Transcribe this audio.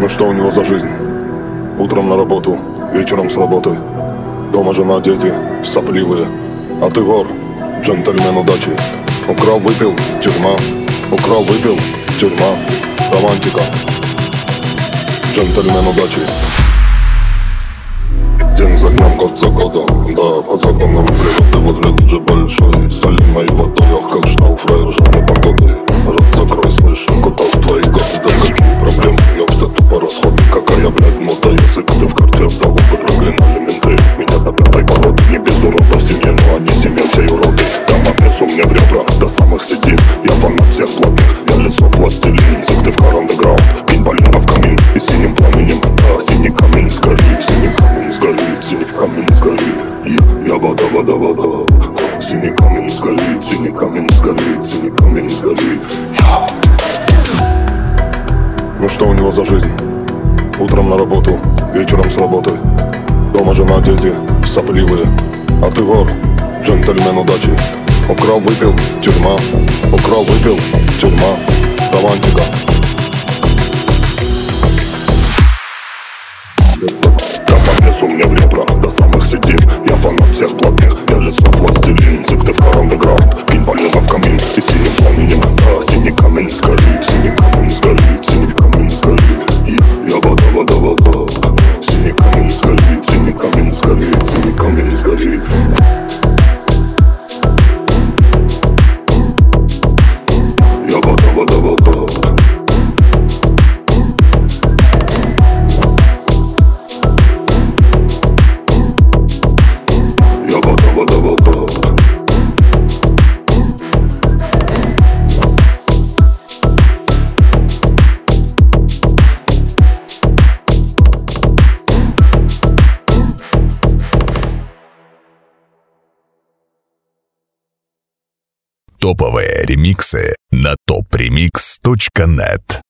Ну что у него за жизнь? Утром на работу, вечером с работы. Дома жена, дети, сопливые. А ты вор, джентльмен удачи. Украл, выпил, тюрьма. Украл, выпил, тюрьма. Романтика. Джентльмен удачи. День за днем, год за годом. Да, по законам природы возле лужи большой, соленой водой, ах, как ждал фраер жженой погоды. Рот закрой, слышь, котов твои годы. Да какие проблемы, я все тупо расходы. Какая, блядь, мода, язык ты в карте вдал, бы проклинали менты. Меня до пятой породы, не без уродов в семье, но они семья всей уроды. Дама весу мне в ребра, до самых седин. Я фанат всех злотых, я лицо властелин. Сыктывкар андеграунд, кинь полено в камин. И синим пламенем, да, синий камень сгорит. Синий камень сгорит, синий камень сгорит. Я вода. Синий камень сгорит, синий камень сгорит, синий камень сгорит. Ну что у него за жизнь? Утром на работу, вечером с работы. Дома жена, дети, сопливые. А ты вор, джентльмен удачи. Украл, выпил, тюрьма. Украл, выпил, тюрьма. Романтика. У меня в ребра, до самых седин. Я фанат всех блатных, я лицо властелин. Сыктывкар андеграунд, кинь полено в камин. И синим пламенем, да, синий камень сгорит. Синий камень сгорит, синий камень сгорит. Я вода. Синий камень сгорит, синий камень сгорит, синий камень сгорит. Я вода. Топовые ремиксы на topremix.net.